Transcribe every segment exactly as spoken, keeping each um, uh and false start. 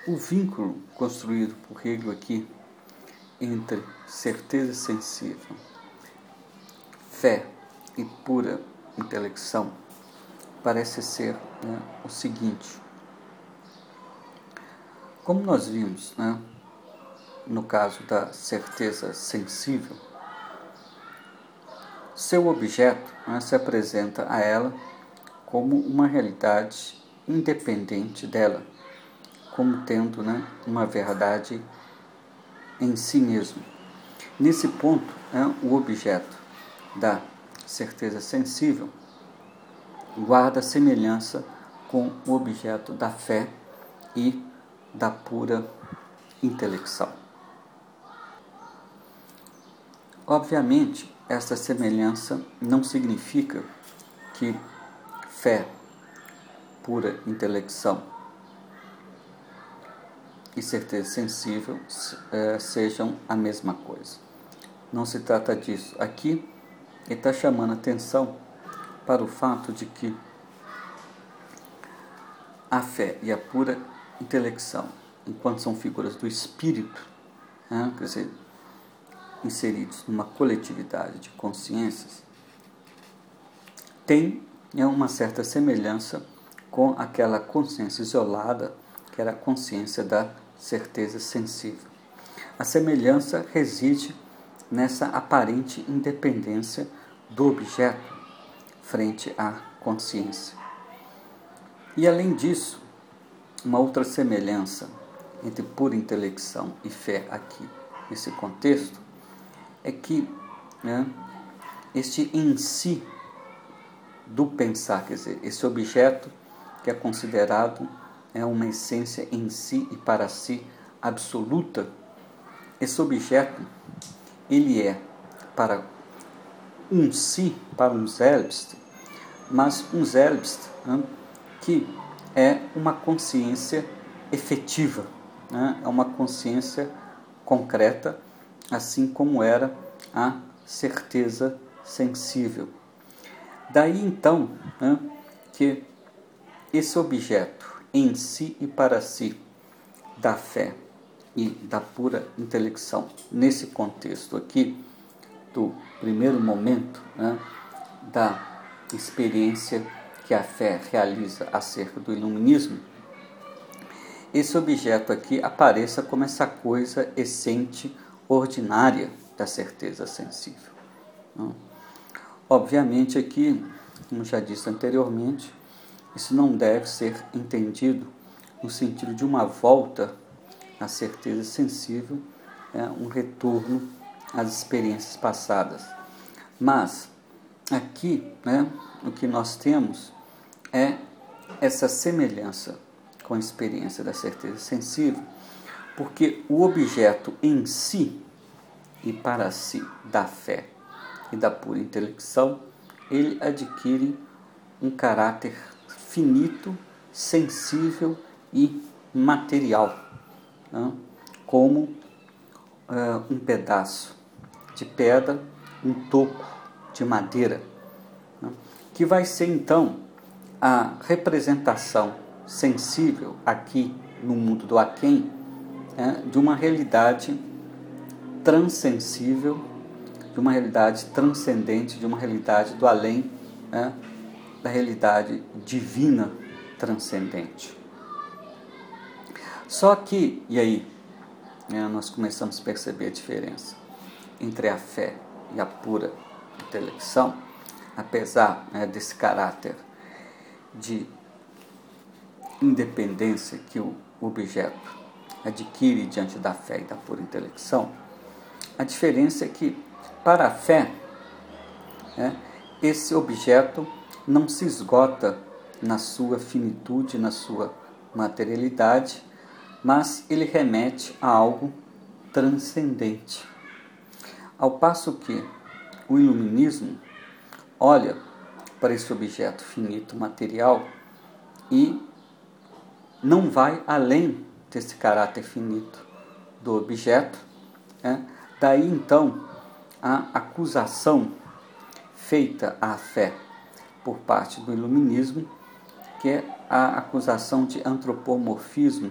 o vínculo construído por Hegel aqui entre certeza sensível, fé e pura intelecção parece ser, né, o seguinte. Como nós vimos, né, no caso da certeza sensível, seu objeto, né, se apresenta a ela como uma realidade independente dela, como tendo, né, uma verdade em si mesmo. Nesse ponto, né, o objeto da certeza sensível guarda semelhança com o objeto da fé e da pura intelecção. Obviamente, esta semelhança não significa que fé, pura intelecção e certeza sensível eh, sejam a mesma coisa. Não se trata disso. Aqui ele está chamando a atenção para o fato de que a fé e a pura intelecção, enquanto são figuras do espírito, né, quer dizer, inseridos numa coletividade de consciências, tem, né, uma certa semelhança com aquela consciência isolada, que era a consciência da certeza sensível. A semelhança reside nessa aparente independência do objeto frente à consciência. E além disso, uma outra semelhança entre pura intelecção e fé aqui, nesse contexto, é que, né, este em si do pensar, quer dizer, esse objeto que é considerado é uma essência em si e para si absoluta, esse objeto, ele é para um si, para um selbst, mas um selbst, né, que é uma consciência efetiva, né, é uma consciência concreta, assim como era a certeza sensível. Daí então, né, que esse objeto em si e para si da fé e da pura intelecção, nesse contexto aqui do primeiro momento, né, da experiência que a fé realiza acerca do iluminismo, esse objeto aqui apareça como essa coisa essente, ordinária da certeza sensível. Obviamente aqui, como já disse anteriormente, isso não deve ser entendido no sentido de uma volta à certeza sensível, é, um retorno às experiências passadas. Mas aqui, né, o que nós temos é essa semelhança com a experiência da certeza sensível, porque o objeto em si e para si da fé e da pura intelecção, ele adquire um caráter finito, sensível e material, né? Como uh, um pedaço de pedra, um toco de madeira, né? Que vai ser então a representação sensível aqui no mundo do aquém, né, de uma realidade transcensível, de uma realidade transcendente, de uma realidade do além, né, da realidade divina transcendente. Só que, e aí, né, nós começamos a perceber a diferença entre a fé e a pura intelecção, apesar, né, desse caráter de independência que o objeto adquire diante da fé e da pura intelecção, a diferença é que, para a fé, né, esse objeto não se esgota na sua finitude, na sua materialidade, mas ele remete a algo transcendente. Ao passo que o iluminismo olha para esse objeto finito material e não vai além desse caráter finito do objeto, né? Daí então a acusação feita à fé por parte do iluminismo, que é a acusação de antropomorfismo,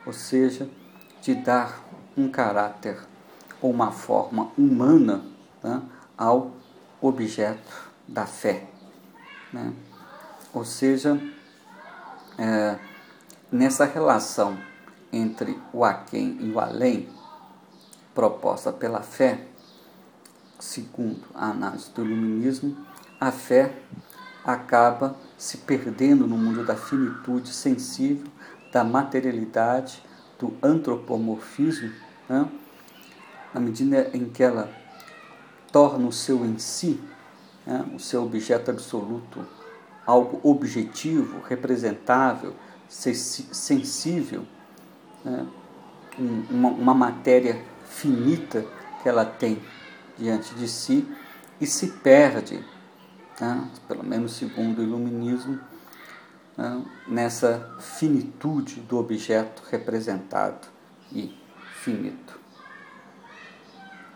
ou seja, de dar um caráter ou uma forma humana, né, ao objeto da fé, né? Ou seja, é, nessa relação entre o aquém e o além, proposta pela fé, segundo a análise do iluminismo, a fé acaba se perdendo no mundo da finitude sensível, da materialidade, do antropomorfismo, né? Na medida em que ela torna o seu em si, né, o seu objeto absoluto, algo objetivo, representável, sensível, né, uma, uma matéria finita que ela tem diante de si e se perde, né, pelo menos segundo o iluminismo, né, nessa finitude do objeto representado e finito.